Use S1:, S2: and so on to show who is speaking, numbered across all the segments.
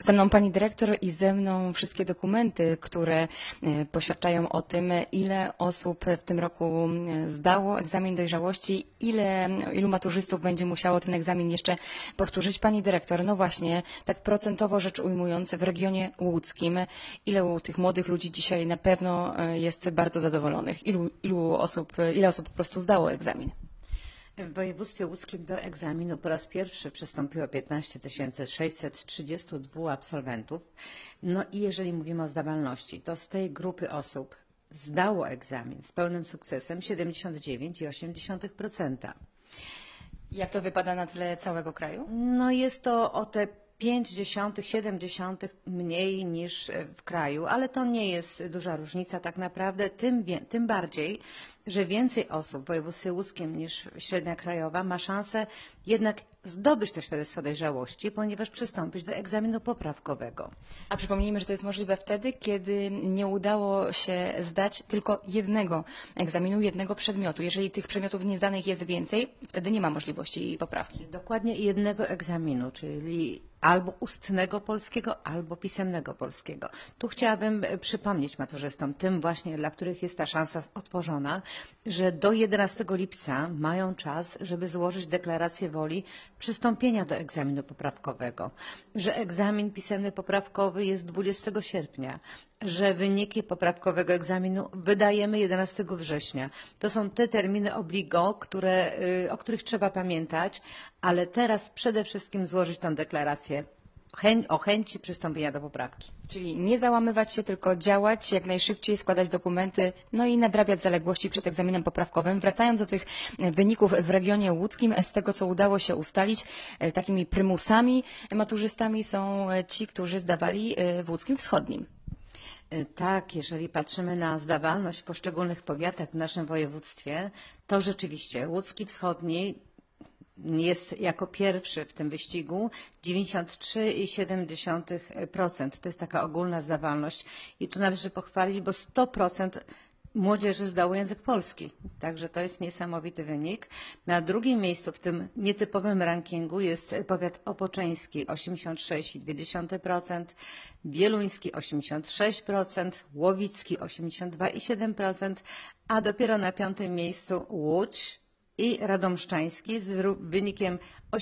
S1: Ze mną pani dyrektor i ze mną wszystkie dokumenty, które poświadczają o tym, ile osób w tym roku zdało egzamin dojrzałości, ilu maturzystów będzie musiało ten egzamin jeszcze powtórzyć. Pani dyrektor, no właśnie, tak procentowo rzecz ujmując, w regionie łódzkim, ile tych młodych ludzi dzisiaj na pewno jest bardzo zadowolonych? Ile osób po prostu zdało egzamin?
S2: W województwie łódzkim do egzaminu po raz pierwszy przystąpiło 15 632 absolwentów. No i jeżeli mówimy o zdawalności, to z tej grupy osób zdało egzamin z pełnym sukcesem 79,8%.
S1: Jak to wypada na tle całego kraju?
S2: No jest to o te 0,5–0,7 mniej niż w kraju, ale to nie jest duża różnica tak naprawdę, tym bardziej, że więcej osób w województwie łódzkim niż średnia krajowa ma szansę jednak zdobyć to świadectwo dojrzałości, ponieważ przystąpić do egzaminu poprawkowego.
S1: A przypomnijmy, że to jest możliwe wtedy, kiedy nie udało się zdać tylko jednego egzaminu, jednego przedmiotu. Jeżeli tych przedmiotów niezdanych jest więcej, wtedy nie ma możliwości poprawki.
S2: Dokładnie jednego egzaminu, czyli albo ustnego polskiego, albo pisemnego polskiego. Tu chciałabym przypomnieć maturzystom, tym właśnie, dla których jest ta szansa otworzona, że do 11 lipca mają czas, żeby złożyć deklarację woli przystąpienia do egzaminu poprawkowego, że egzamin pisemny poprawkowy jest 20 sierpnia, że wyniki poprawkowego egzaminu wydajemy 11 września. To są te terminy obligo, o których trzeba pamiętać, ale teraz przede wszystkim złożyć tę deklarację o chęci przystąpienia do poprawki.
S1: Czyli nie załamywać się, tylko działać, jak najszybciej składać dokumenty, no i nadrabiać zaległości przed egzaminem poprawkowym. Wracając do tych wyników w regionie łódzkim, z tego co udało się ustalić, takimi prymusami maturzystami są ci, którzy zdawali w łódzkim wschodnim.
S2: Tak, jeżeli patrzymy na zdawalność w poszczególnych powiatach w naszym województwie, to rzeczywiście łódzki wschodni jest jako pierwszy w tym wyścigu 93,7%. To jest taka ogólna zdawalność i tu należy pochwalić, bo 100% młodzieży zdało język polski. Także to jest niesamowity wynik. Na drugim miejscu w tym nietypowym rankingu jest powiat opoczeński 86,2%, wieluński 86%, łowicki 82,7%, a dopiero na piątym miejscu Łódź i radomszczański z wynikiem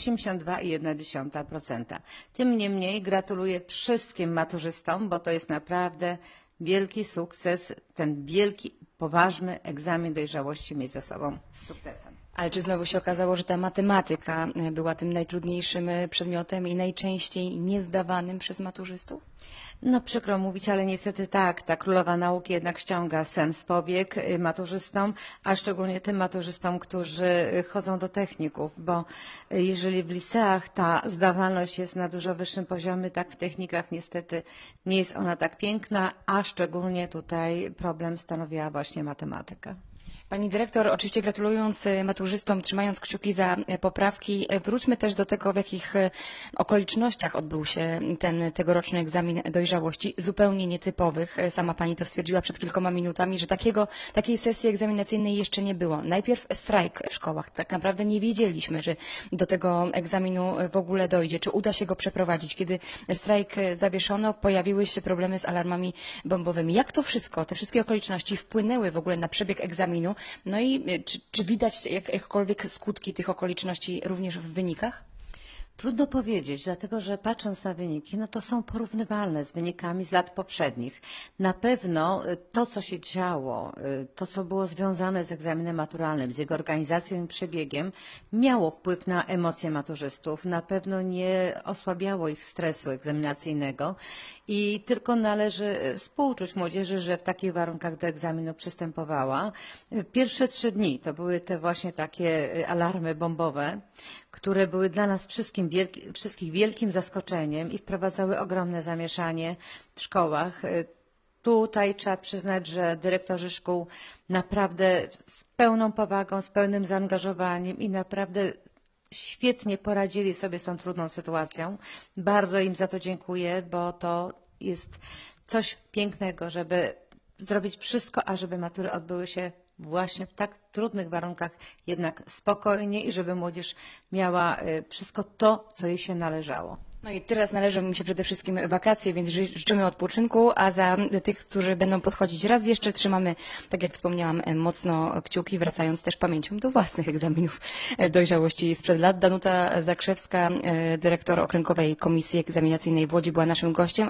S2: 82,1%. Tym niemniej gratuluję wszystkim maturzystom, bo to jest naprawdę wielki sukces, ten wielki, poważny egzamin dojrzałości mieć za sobą z sukcesem.
S1: Ale czy znowu się okazało, że ta matematyka była tym najtrudniejszym przedmiotem i najczęściej niezdawanym przez maturzystów?
S2: No przykro mówić, ale niestety tak, ta królowa nauki jednak ściąga sen z powiek maturzystom, a szczególnie tym maturzystom, którzy chodzą do techników, bo jeżeli w liceach ta zdawalność jest na dużo wyższym poziomie, tak w technikach niestety nie jest ona tak piękna, a szczególnie tutaj problem stanowiła właśnie matematyka.
S1: Pani dyrektor, oczywiście gratulując maturzystom, trzymając kciuki za poprawki, wróćmy też do tego, w jakich okolicznościach odbył się ten tegoroczny egzamin dojrzałości, zupełnie nietypowych. Sama pani to stwierdziła przed kilkoma minutami, że takiej sesji egzaminacyjnej jeszcze nie było. Najpierw strajk w szkołach. Tak naprawdę nie wiedzieliśmy, że do tego egzaminu w ogóle dojdzie, czy uda się go przeprowadzić. Kiedy strajk zawieszono, pojawiły się problemy z alarmami bombowymi. Jak to wszystko, te wszystkie okoliczności wpłynęły w ogóle na przebieg egzaminu? No i czy widać jakkolwiek skutki tych okoliczności również w wynikach?
S2: Trudno powiedzieć, dlatego że patrząc na wyniki, no to są porównywalne z wynikami z lat poprzednich. Na pewno to, co się działo, to, co było związane z egzaminem maturalnym, z jego organizacją i przebiegiem, miało wpływ na emocje maturzystów. Na pewno nie osłabiało ich stresu egzaminacyjnego i tylko należy współczuć młodzieży, że w takich warunkach do egzaminu przystępowała. Pierwsze 3 dni to były te właśnie takie alarmy bombowe, które były dla nas wszystkich wielkim zaskoczeniem i wprowadzały ogromne zamieszanie w szkołach. Tutaj trzeba przyznać, że dyrektorzy szkół naprawdę z pełną powagą, z pełnym zaangażowaniem i naprawdę świetnie poradzili sobie z tą trudną sytuacją. Bardzo im za to dziękuję, bo to jest coś pięknego, żeby zrobić wszystko, ażeby matury odbyły się właśnie w tak trudnych warunkach, jednak spokojnie i żeby młodzież miała wszystko to, co jej się należało.
S1: No i teraz należą mi się przede wszystkim wakacje, więc życzymy odpoczynku, a za tych, którzy będą podchodzić raz jeszcze trzymamy, tak jak wspomniałam, mocno kciuki, wracając też pamięcią do własnych egzaminów dojrzałości sprzed lat. Danuta Zakrzewska, dyrektor Okręgowej Komisji Egzaminacyjnej w Łodzi była naszym gościem.